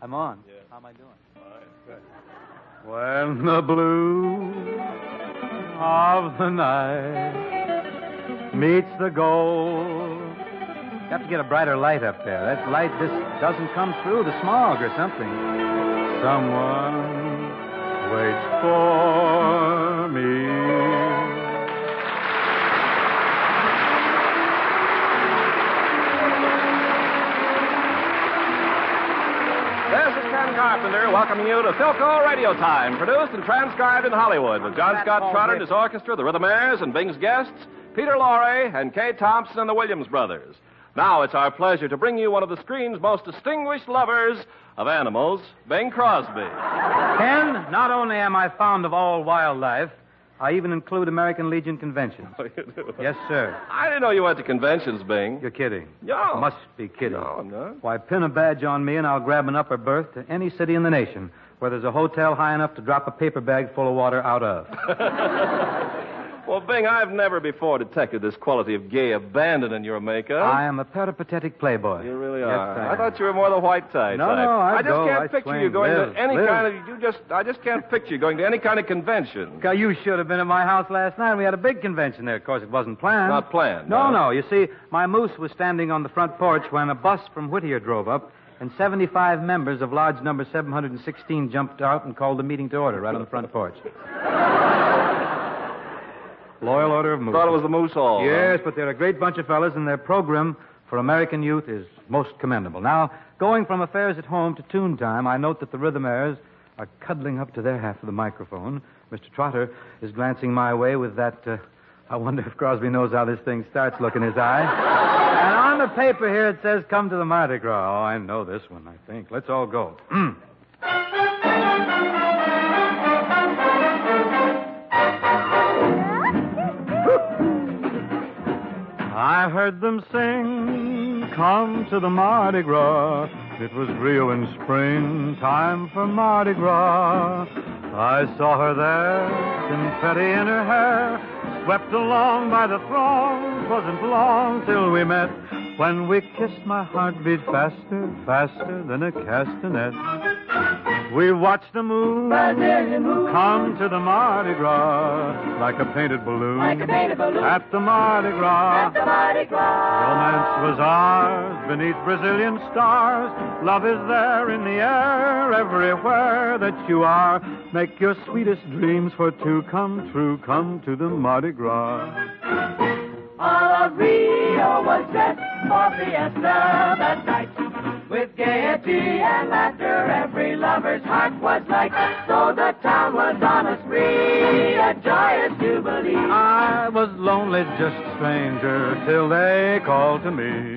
I'm on. Yeah. How am I doing? Fine. Good. When the blue of the night meets the gold. You have to get a brighter light up there. That light just doesn't come through the smog or something. Someone waits for me. This is Ken Carpenter welcoming you to Philco Radio Time, produced and transcribed in Hollywood with John Scott Trotter and his orchestra, the Rhythmaires, and Bing's guests, Peter Lorre and Kay Thompson and the Williams Brothers. Now it's our pleasure to bring you one of the screen's most distinguished lovers of animals, Bing Crosby. Ken, not only am I fond of all wildlife, I even include American Legion conventions. Oh, you do? Yes, sir. I didn't know you went to conventions, Bing. You're kidding. No. Must be kidding. No, I'm not. Why, pin a badge on me and I'll grab an upper berth to any city in the nation where there's a hotel high enough to drop a paper bag full of water out of. Well, Bing, I've never before detected this quality of gay abandon in your makeup. I am a peripatetic playboy. You really Yes, are. I I thought you were more the white tie No, type. no, I just go, can't I picture swing, you going live, to any live. kind of. I just can't picture you going to any kind of convention. God, you should have been at my house last night. We had a big convention there. Of course, it wasn't planned. Not planned. No, huh? no. You see, my moose was standing on the front porch when a bus from Whittier drove up, and 75 members of lodge number 716 jumped out and called the meeting to order right on the front porch. Loyal order of moose. Thought it was the Moose Hall. Yes, but they're a great bunch of fellas, and their program for American youth is most commendable. Now, going from affairs at home to tune time, I note that the Rhythmaires are cuddling up to their half of the microphone. Mr. Trotter is glancing my way with that, I wonder if Crosby knows how this thing starts look in his eye. And on the paper here it says, come to the Mardi Gras. Oh, I know this one, I think. Let's all go. I heard them sing, come to the Mardi Gras. It was Rio in spring, time for Mardi Gras. I saw her there, confetti in her hair, swept along by the throng. 'Twasn't long till we met, when we kissed my heart beat faster, faster than a castanet. We watched the moon come to the Mardi Gras like a painted balloon, at the Mardi Gras. Romance was ours beneath Brazilian stars. Love is there in the air everywhere that you are. Make your sweetest dreams for two come true. Come to the Mardi Gras. All of Rio was dressed for fiesta that night. With gaiety and laughter, every lover's heart was light. So the town was on a spree, a joyous jubilee. I was lonely, just a stranger, till they called to me.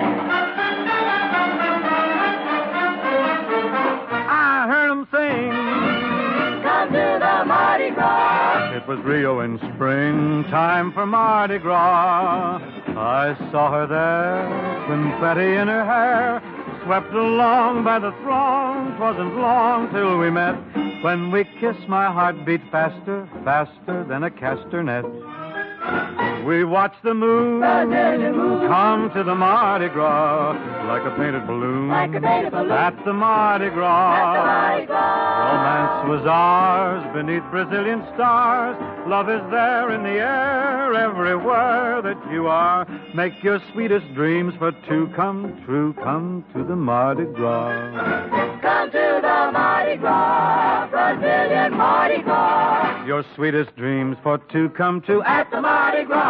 I heard them sing, Come to the Mardi Gras. it was Rio in spring, time for Mardi Gras. I saw her there, confetti in her hair, swept along by the throng. 'Twasn't long till we met, when we kissed my heart beat faster, faster than a castanet. We watched the moon come to the Mardi Gras like a painted balloon, at the Mardi Gras. Romance was ours beneath Brazilian stars. Love is there in the air everywhere that you are. Make your sweetest dreams for two come true. Come to the Mardi Gras. Come to the Mardi Gras, Brazilian Mardi Gras. Your sweetest dreams for two come true At the Mardi Gras.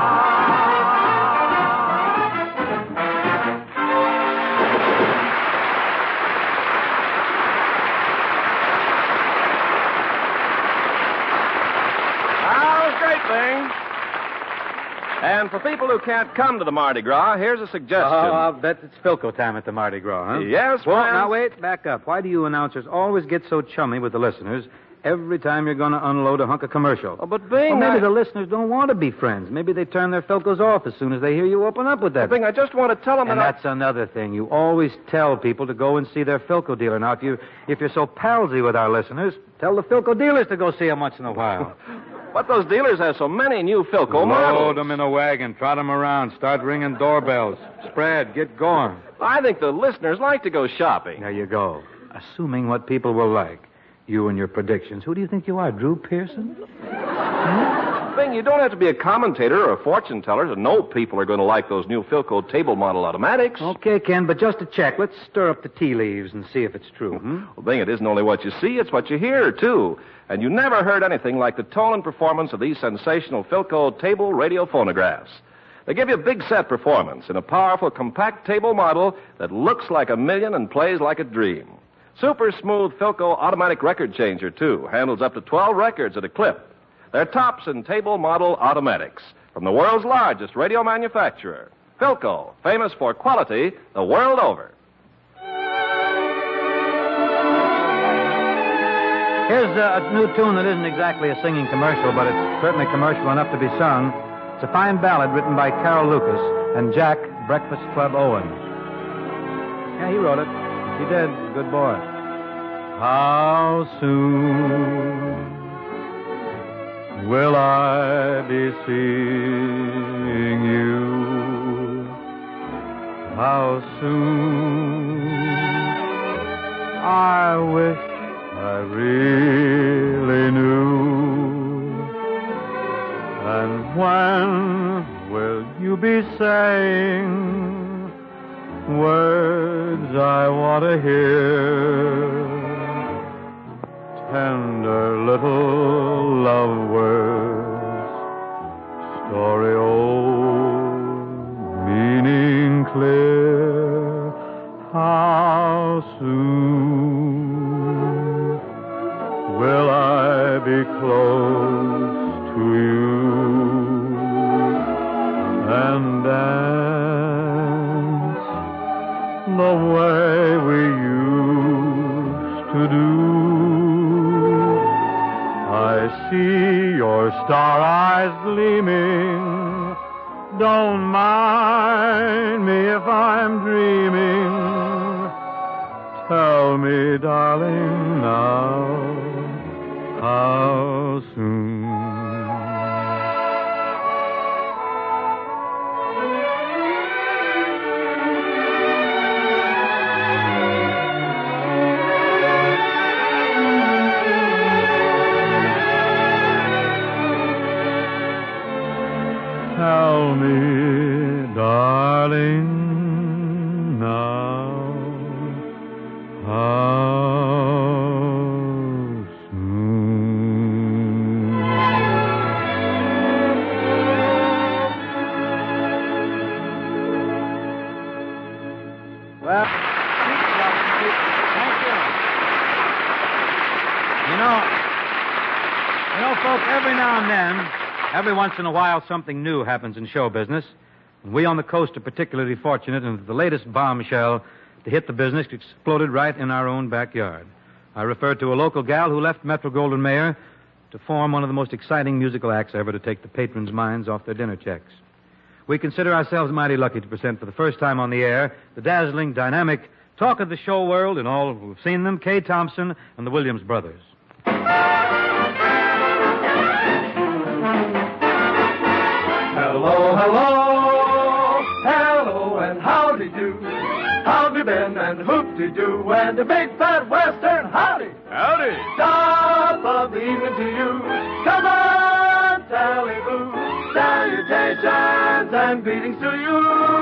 That was great, Bing. And for people who can't come to the Mardi Gras, here's a suggestion. Oh, I'll bet it's Philco time at the Mardi Gras, huh? Yes, Well, friends. now wait, back up. Why do you announcers always get so chummy with the listeners every time you're going to unload a hunk of commercial? Oh, but Bing, Well, maybe the listeners don't want to be friends. Maybe they turn their Philcos off as soon as they hear you open up with that. Bing, I just want to tell them And that that's another thing. You always tell people to go and see their Philco dealer. Now, if you're so palsy with our listeners, tell the Philco dealers to go see them once in a while. But those dealers have so many new Philco Load models. them in a wagon, trot them around, start ringing doorbells. Spread, get going. I think the listeners like to go shopping. There you go. assuming what people will like. You and your predictions. Who do you think you are, Drew Pearson? Bing, you don't have to be a commentator or a fortune teller to know people are going to like those new Philco table model automatics. Okay, Ken, but just to check, let's stir up the tea leaves and see if it's true. Well, Bing, it isn't only what you see, it's what you hear, too. And you never heard anything like the tone and performance of these sensational Philco table radio phonographs. They give you a big set performance in a powerful, compact table model that looks like a million and plays like a dream. Super smooth Philco automatic record changer, too. Handles up to 12 records at a clip. They're tops in table model automatics from the world's largest radio manufacturer, Philco, famous for quality the world over. Here's a new tune that isn't exactly a singing commercial, but it's certainly commercial enough to be sung. It's a fine ballad written by Carol Lucas and Jack Breakfast Club Owens. Yeah, he wrote it. He did. Good boy. How soon will I be seeing you? How soon? I wish I really knew. And when will you be saying words I want to hear? Tender little love words, story old, meaning clear. How soon will I be close to you and dance the way we used to do? I see your star eyes gleaming. Don't mind me if I'm dreaming. Tell me, darling, now, how soon? Tell me, darling, now, how soon? Well, thank you. You know, folks, every now and then, every once in a while, something new happens in show business. And we on the coast are particularly fortunate in that the latest bombshell to hit the business exploded right in our own backyard. I refer to a local gal who left Metro-Goldwyn-Mayer to form one of the most exciting musical acts ever to take the patrons' minds off their dinner checks. We consider ourselves mighty lucky to present for the first time on the air the dazzling, dynamic talk of the show world and all who've seen them, Kay Thompson and the Williams Brothers. Hello, hello, hello, and howdy do. How've you been, and hoop-de-doo, and a big fat western howdy. Howdy. Top of the evening to you. Come on, Tally-Boo. Salutations and greetings to you.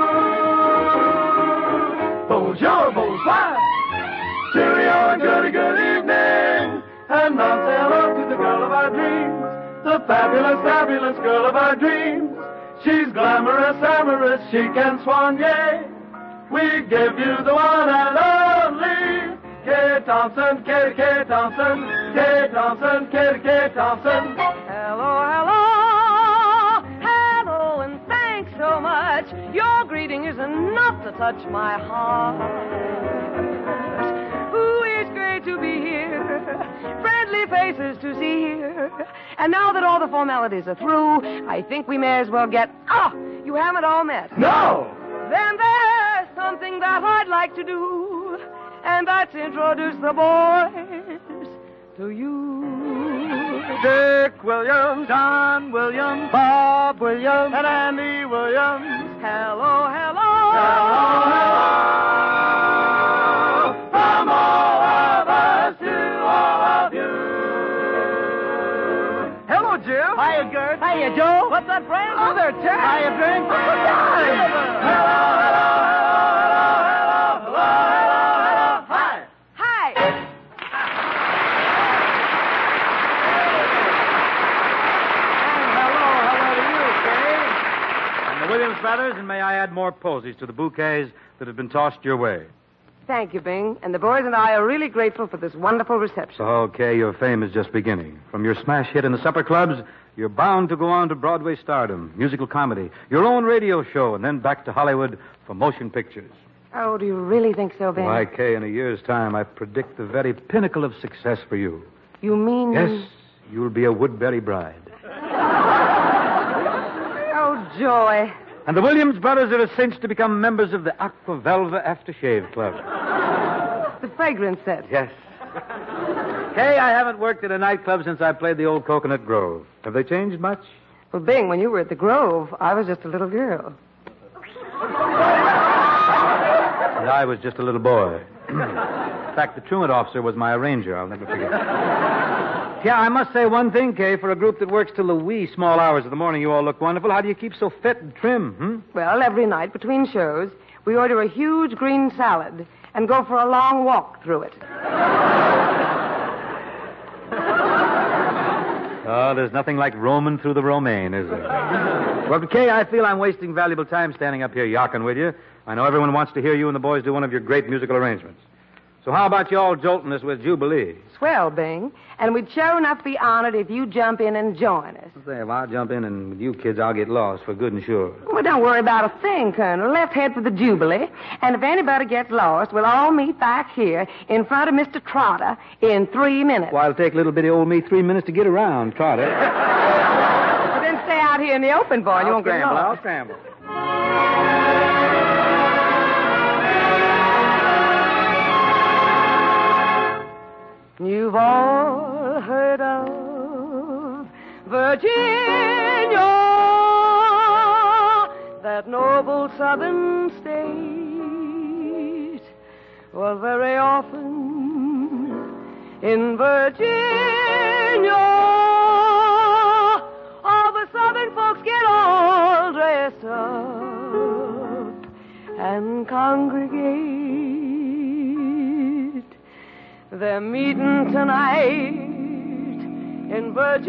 Bonjour, bonsoir. Cheerio and goody, good evening. And now say hello to the girl of our dreams. The fabulous, fabulous girl of our dreams. She's glamorous, amorous, she can swan, yay. We give you the one and only Kay Thompson, Kay Thompson, Kay Thompson, Kay Thompson. Hello, hello, hello, and thanks so much. Your greeting is enough to touch my heart. Ooh, it's great to be here, friendly faces to see here. And now that all the formalities are through, I think we may as well get... you haven't all met. No! Then there's something that I'd like to do, and that's introduce the boys to you. Dick Williams, John Williams, Bob Williams, and Andy Williams. Hello, hello. Hello, hello, from all Jim. Hiya, Gert. Hiya, Joe. What's that, friend? Oh, they're Ted. Hiya, Drink. Hi. And the Williams brothers, and may I add more posies to the bouquets that have been tossed your way. Thank you, Bing. And the boys and I are really grateful for this wonderful reception. Okay, your fame is just beginning. From your smash hit in the supper clubs, you're bound to go on to Broadway stardom, musical comedy, your own radio show, and then back to Hollywood for motion pictures. Oh, do you really think so, Bing? Why, Kay, in a year's time, I predict the very pinnacle of success for you. You mean... Yes, you'll be a Woodbury bride. Oh, joy. And the Williams brothers are a cinch to become members of the Aqua Velva Aftershave Club. The fragrance set. Yes. Kay, I haven't worked at a nightclub since I played the old Coconut Grove. Have they changed much? Well, Bing, when you were at the Grove, I was just a little girl. And I was just a little boy. In fact, the truant officer was my arranger. I'll never forget. Yeah, I must say one thing, Kay. For a group that works till the wee small hours of the morning, you all look wonderful. How do you keep so fit and trim, Well, every night between shows, we order a huge green salad and go for a long walk through it. Oh, there's nothing like roaming through the romaine, is there? Well, Kay, I feel I'm wasting valuable time standing up here yawking with you. I know everyone wants to hear you and the boys do one of your great musical arrangements. So how about you all jolting us with Jubilee? Swell, Bing. And we'd sure enough be honored if you jump in and join us. Say, if I jump in and with you kids, I'll get lost for good and sure. Well, don't worry about a thing, Colonel. Left head for the Jubilee. And if anybody gets lost, we'll all meet back here in front of Mr. Trotter in 3 minutes. Well, it'll take little bitty old me 3 minutes to get around, Trotter. Well, then stay out here in the open, boy. You won't get lost. I'll scramble. You've all heard of Virginia, that noble southern state. Well, very often in Virginia, all the southern folks get all dressed up and congregate. They're meeting tonight in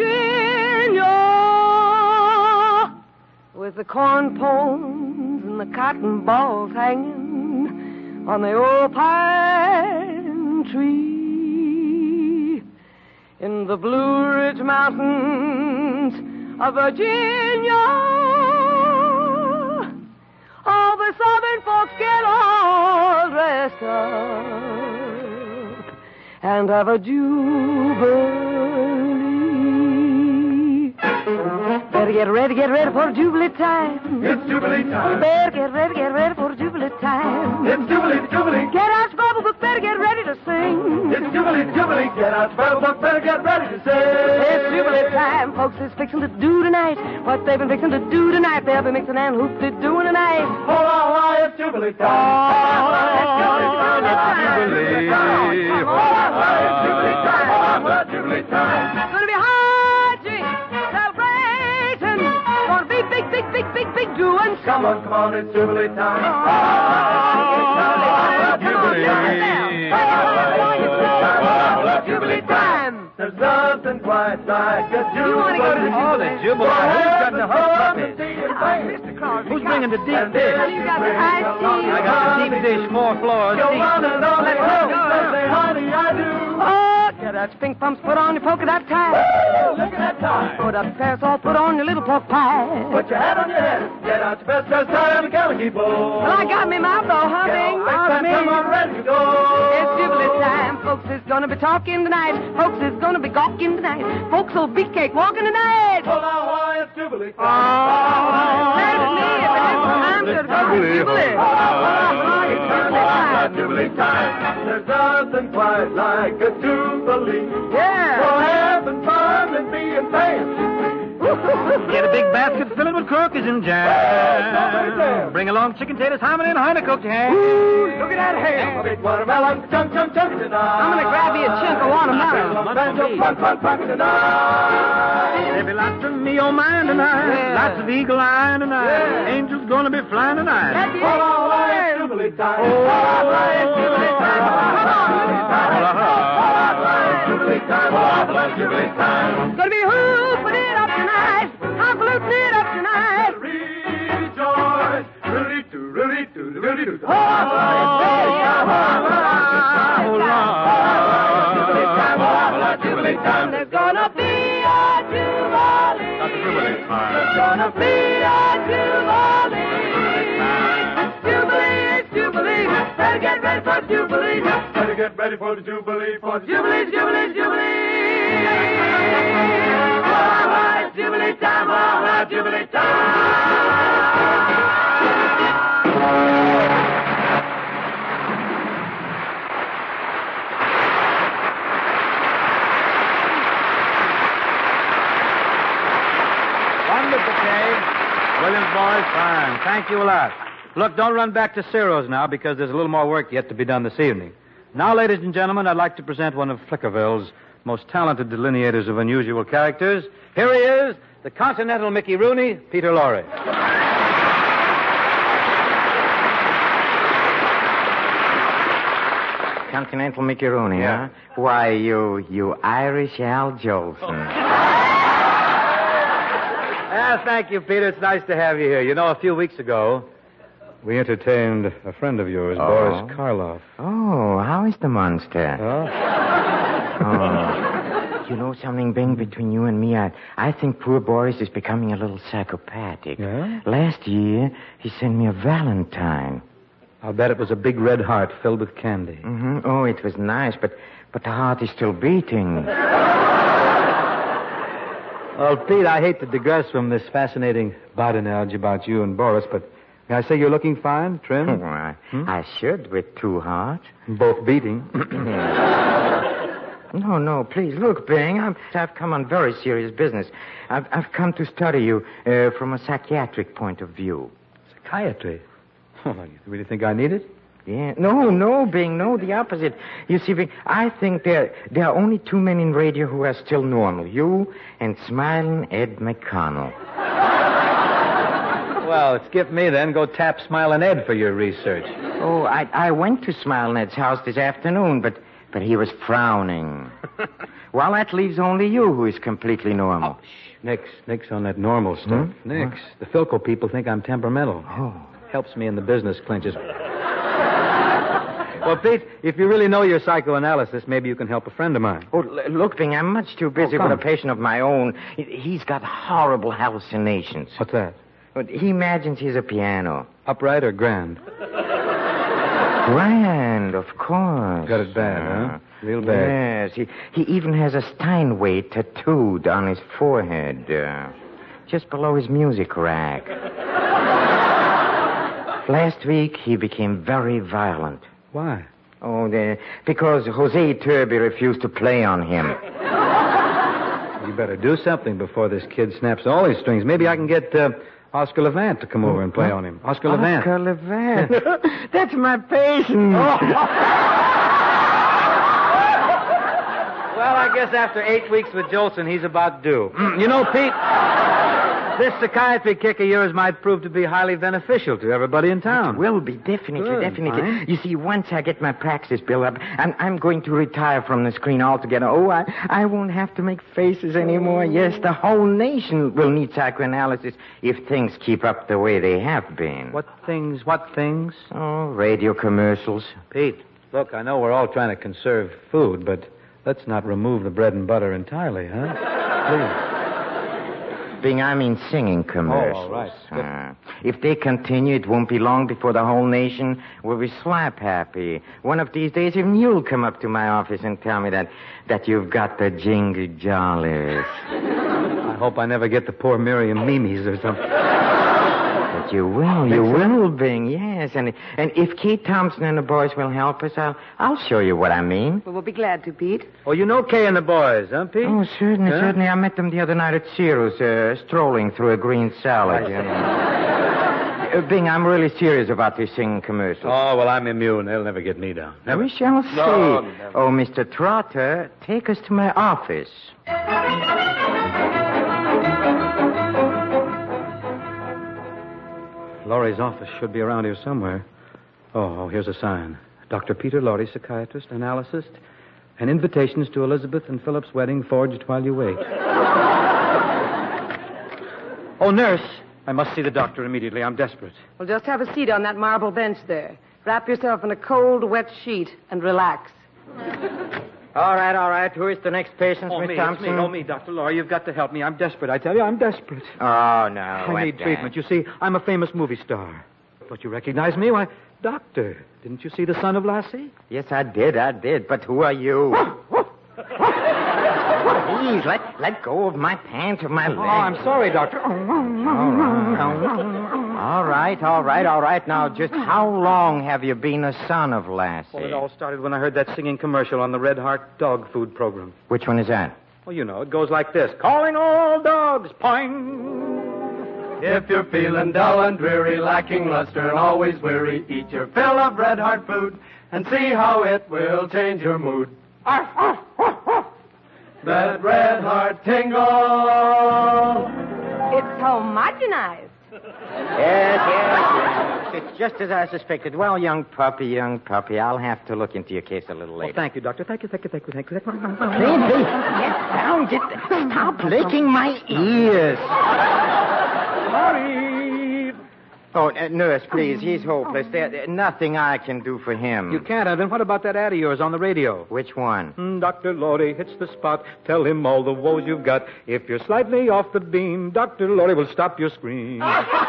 Virginia with the corn pones and the cotton balls hanging on the old pine tree in the Blue Ridge Mountains of Virginia. All the southern folks get all dressed up and have a jubilee. Better get ready for Jubilee time. It's Jubilee time. Better get ready for Jubilee time. It's Jubilee. Get out your Bible book, better get ready to sing. It's Jubilee. Get out your Bible book, better get ready to sing. It's Jubilee time, folks is fixing to do tonight. What they've been fixing to do tonight, they'll be mixing and hoop-de-doing tonight. Hold on, it's Jubilee time. It's Jubilee time. Jubilee time. It's gonna be hard, celebration. Gonna be big doings. Come on, it's Jubilee time. Jubilee time. There's nothing quite like a Jubilee. You want to go to the Who's Jubilee? got the hot puppies? Mr. Crosby. Who's bringing the deep dish? You got the iced tea. I got the deep dish, 4 floors Go deep. on and on and on. Say, honey, I do. Oh, get out your pink pumps, put on your polka dot tie. Look at that time. Put up your parasol, put on your little pork pie. Put your hat on your head. Get out your best dress tie and a calico bow. Well, I got me mouth though, huh, Bing? Come on, ready to go. It's Jubilee time. Folks is gonna be talking tonight. Folks is gonna be gawking tonight. Folks will be cake walking tonight. Hold on, why it's Jubilee time. Say to me, if it isn't time to go to Jubilee. Jubilee time. There's nothing quite like a Jubilee. Yeah. For having fun and being fancy. Get a big basket, fill it with cookies and jam. Bring along chicken taters, hominy, and honey-cooked ham. Look at that ham. Big watermelon, chunk tonight. I'm gonna grab you a chunk of water. banjo, plug tonight. There be lots of me on mine tonight. Lots of eagle eye tonight. Angels gonna be flying tonight. All right, Jubilee time. All right, Jubilee time. Jubilee time. All right, Jubilee time. Gonna be hooping it up tonight. I'm fluting it up tonight. Rejoice. Really. Jubilee time. There's gonna be a jubilee. There's gonna be a jubilee. Jubilee, Jubilee. Better get ready for Jubilee. Better get ready for the Jubilee. Jubilee, Jubilee, Jubilee. All right, Jubilee time. All right, Jubilee time. Wonderful, Kay. Williams boys, fine. Thank you a lot. Look, don't run back to Ciro's now because there's a little more work yet to be done this evening. Now, ladies and gentlemen, I'd like to present one of Flickerville's most talented delineators of unusual characters. Here he is, the Continental Mickey Rooney, Peter Lorre. Continental Mickey Rooney, huh? Why, you Irish Al Jolson. Thank you, Peter. It's nice to have you here. You know, a few weeks ago, we entertained a friend of yours, Boris Karloff. Oh, how is the monster? Oh? You know something, Bing, between you and me, I think poor Boris is becoming a little psychopathic. Yeah? Last year, he sent me a valentine. I'll bet it was a big red heart filled with candy. Mm-hmm. Oh, it was nice, but the heart is still beating. Well, Pete, I hate to digress from this fascinating badinage about you and Boris, but may I say you're looking fine, trim? Oh, I should, with two hearts. Both beating. No, please. Look, Bing, I've come on very serious business. I've come to study you from a psychiatric point of view. Psychiatry? Oh, you really think I need it? Yeah. No, Bing, no, the opposite. You see, Bing, I think there are only two men in radio who are still normal. You and smiling Ed McConnell. Well, skip me then. Go tap Smiling Ed for your research. Oh, I went to Smiling Ed's house this afternoon, but he was frowning. Well, that leaves only you who is completely normal. Oh, Nix on that normal stuff. Nix. The Philco people think I'm temperamental. Oh. Helps me in the business clinches. Well, Pete, if you really know your psychoanalysis, maybe you can help a friend of mine. Oh, look, Bing, I'm much too busy with a patient of my own. He's got horrible hallucinations. What's that? He imagines he's a piano. Upright or grand? Grand, of course. Got it bad, huh? Real bad. Yes. He even has a Steinway tattooed on his forehead, just below his music rack. Last week, he became very violent. Why? Oh, because Jose Turby refused to play on him. You better do something before this kid snaps all his strings. Maybe I can get Oscar Levant to come over and play on him. Oscar Levant. Oscar Levant. That's my patient. Well, I guess after 8 weeks with Jolson, he's about due. You know, Pete, this psychiatry kick of yours might prove to be highly beneficial to everybody in town. It will be, definitely. Fine. You see, once I get my practice built up, I'm going to retire from the screen altogether. Oh, I won't have to make faces anymore. Yes, the whole nation will need psychoanalysis if things keep up the way they have been. What things? Oh, radio commercials. Pete, look, I know we're all trying to conserve food, but let's not remove the bread and butter entirely, huh? Please. I mean singing commercials. Oh, all right. If they continue, it won't be long before the whole nation will be slap happy. One of these days, even you'll come up to my office and tell me that you've got the jingle jollies. I hope I never get the poor Miriam Mimis or something. But you will, Bing, yes. And if Kate Thompson and the boys will help us, I'll show you what I mean. Well, we'll be glad to, Pete. Oh, you know Kay and the boys, huh, Pete? Oh, certainly. I met them the other night at Ciro's, strolling through a green salad. Bing, I'm really serious about this singing commercial. Oh, well, I'm immune. They'll never get me down. Never. We shall see. No, never. Oh, Mr. Trotter, take us to my office. Laurie's office should be around here somewhere. Oh, here's a sign. Dr. Peter Laurie, psychiatrist, analyst, and invitations to Elizabeth and Philip's wedding forged while you wait. Oh, nurse, I must see the doctor immediately. I'm desperate. Well, just have a seat on that marble bench there. Wrap yourself in a cold, wet sheet and relax. All right. Who is the next patient, Oh, Miss me, Thompson? it's me, Dr. Laurie. You've got to help me. I'm desperate. I tell you, I'm desperate. Oh, no. I need treatment. You see, I'm a famous movie star. But you recognize me? Why, doctor, didn't you see The Son of Lassie? Yes, I did. But who are you? Please, let go of my pants, of my leg. Oh, I'm sorry, doctor. All right. Now, just how long have you been a son of Lassie? Well, it all started when I heard that singing commercial on the Red Heart dog food program. Which one is that? Well, you know, it goes like this. Calling all dogs, point. If you're feeling dull and dreary, lacking luster and always weary, eat your fill of Red Heart food and see how it will change your mood. That Red Heart tingle. It's homogenized. Yes. It's just as I suspected. Well, young puppy, I'll have to look into your case a little later. Oh, thank you, doctor. Thank you. Please, get down. Stop licking my ears. Sorry. Oh, nurse, please. He's hopeless. There's nothing I can do for him. You can't. Then what about that ad of yours on the radio? Which one? Dr. Laurie hits the spot. Tell him all the woes you've got. If you're slightly off the beam, Dr. Laurie will stop your scream.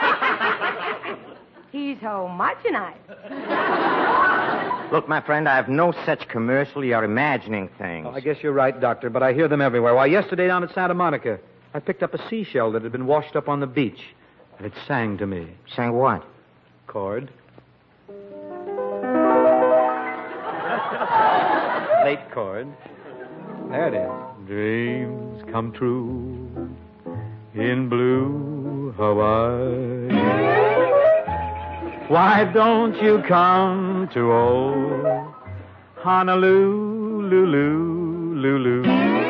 He's homogenized. Look, my friend, I have no such commercial. You're imagining things. Oh, I guess you're right, doctor, but I hear them everywhere. Why, yesterday down at Santa Monica, I picked up a seashell that had been washed up on the beach, and it sang to me. Sang what? Chord. Late chord. There it is. Dreams come true in blue Hawaii. Why don't you come to old Honolulu, Lulu?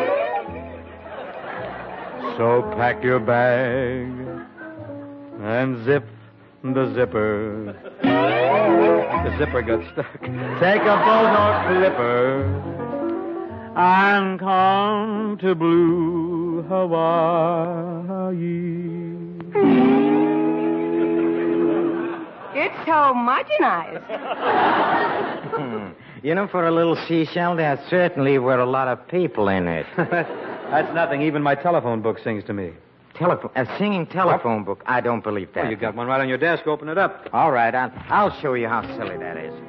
So pack your bag and zip the zipper. The zipper got stuck. Take a boat or clipper and come to blue Hawaii. It's homogenized. You know, for a little seashell, there certainly were a lot of people in it. That's nothing. Even my telephone book sings to me. A singing telephone book? I don't believe that. Oh, you got one right on your desk. Open it up. All right, I'll show you how silly that is.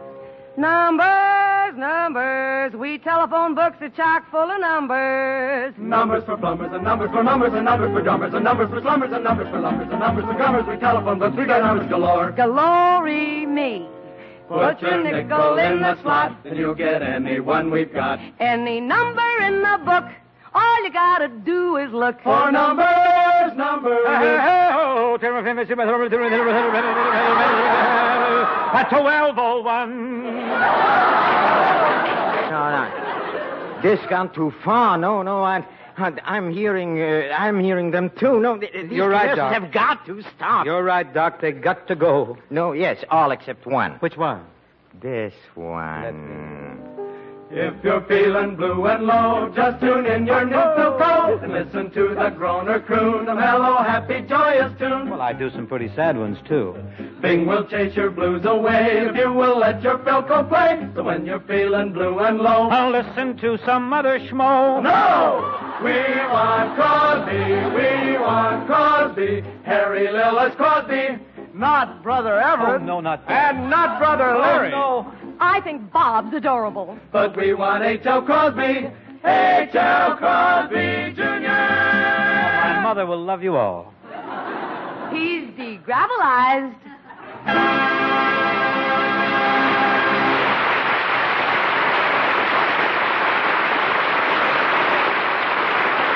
Numbers. We telephone books are chock full of numbers. Numbers for plumbers and numbers for mummers and numbers for drummers and numbers for slummers and numbers for lumbers and numbers for gummers. We telephone books, we got numbers galore. Glory me. Put your nickel in the slot and you'll get any one we've got. Any number in the book, all you gotta do is look. For numbers. That's 1201. No. This gone too far. No, I'm hearing them too. No, these You're right, commercials Doc. have got to stop. You're right, Doc. They got to go. No, yes, all except one. Which one? This one. If you're feeling blue and low, just tune in your Nilco and listen to the groaner croon, a mellow, happy, joyous tune. Well, I do some pretty sad ones, too. Bing will chase your blues away if you will let your Philco play. So when you're feeling blue and low, I'll listen to some other schmo. no! We want Crosby, Harry Lillis Crosby. Not Brother Everett. Oh, no, not that. And not Brother Larry. Oh, no. I think Bob's adorable. But we want H.L. Crosby, H.L. Crosby Jr. My mother will love you all. He's degravelized.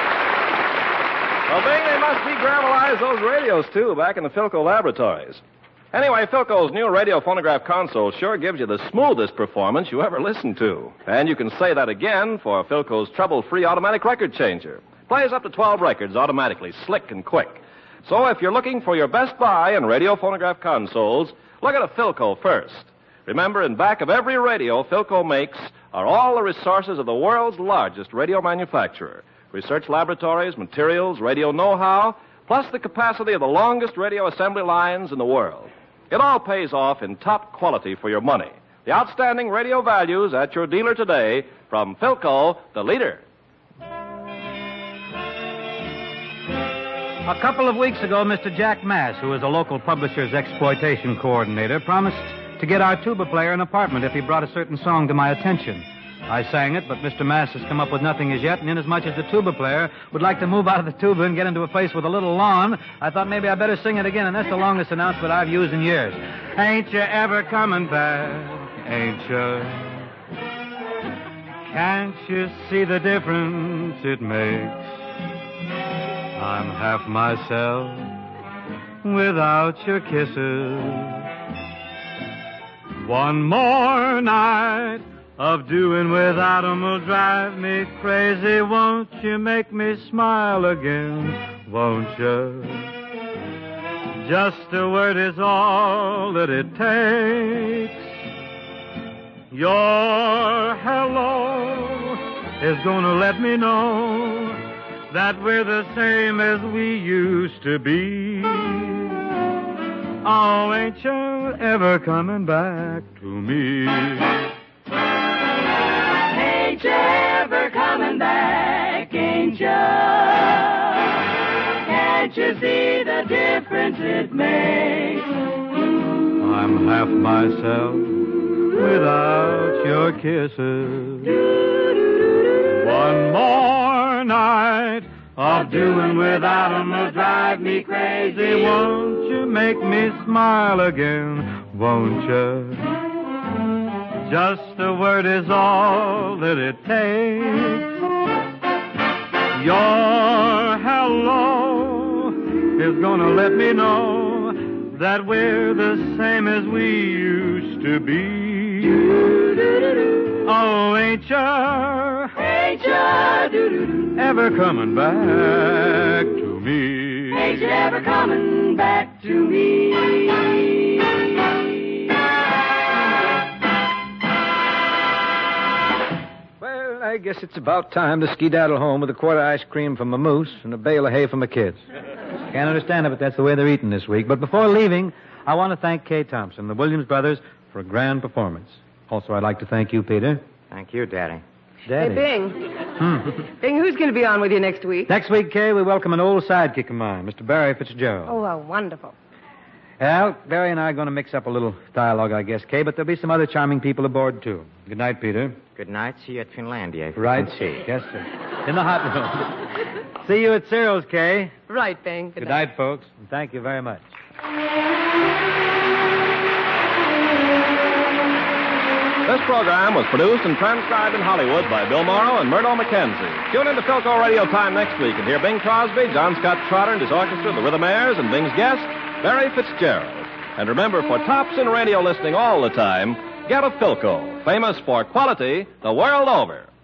Well, Bing, they must degravelize those radios, too, back in the Philco laboratories. Anyway, Philco's new radio phonograph console sure gives you the smoothest performance you ever listened to. And you can say that again for Philco's trouble-free automatic record changer. Plays up to 12 records automatically, slick and quick. So if you're looking for your best buy in radio phonograph consoles, look at a Philco first. Remember, in back of every radio Philco makes are all the resources of the world's largest radio manufacturer. Research laboratories, materials, radio know-how, plus the capacity of the longest radio assembly lines in the world. It all pays off in top quality for your money. The outstanding radio values at your dealer today from Philco, the leader. A couple of weeks ago, Mr. Jack Mass, who is a local publisher's exploitation coordinator, promised to get our tuba player an apartment if he brought a certain song to my attention. I sang it, but Mr. Mass has come up with nothing as yet, and inasmuch as the tuba player would like to move out of the tuba and get into a place with a little lawn, I thought maybe I'd better sing it again, and that's the longest announcement I've used in years. Ain't you ever coming back, ain't you? Can't you see the difference it makes? I'm half myself without your kisses. One more night of doing without 'em will drive me crazy. Won't you make me smile again? Won't you? Just a word is all that it takes. Your hello is gonna let me know that we're the same as we used to be. Oh, ain't you ever coming back to me? Ain't you ever coming back, ain't you? Can't you see the difference it makes? I'm half myself without your kisses. One more night of doing without 'em will drive me crazy. Won't you make me smile again? Won't you? Just a word is all that it takes. Your hello is gonna let me know that we're the same as we used to be. Oh, ain't ya ever coming back to me? Ain't you ever coming back to me? Well, I guess it's about time to skedaddle home with a quart of ice cream for my moose and a bale of hay for my kids. Can't understand it, but that's the way they're eating this week. But before leaving, I want to thank Kay Thompson, the Williams brothers, for a grand performance. Also, I'd like to thank you, Peter. Thank you, Daddy. Daddy. Hey, Bing. Bing, who's going to be on with you next week? Next week, Kay, we welcome an old sidekick of mine, Mr. Barry Fitzgerald. Oh, how wonderful. Well, Barry and I are going to mix up a little dialogue, I guess, Kay, but there'll be some other charming people aboard, too. Good night, Peter. Good night. See you at Finlandia. If you Right. can see. Yes, sir. In the hot room. See you at Cyril's, Kay. Right, Bing. Good night, folks. And thank you very much. This program was produced and transcribed in Hollywood by Bill Morrow and Murdo McKenzie. Tune in to Philco Radio Time next week and hear Bing Crosby, John Scott Trotter and his orchestra, the Rhythmaires, and Bing's guest, Barry Fitzgerald. And remember, for tops in radio listening all the time, get a Philco, famous for quality the world over.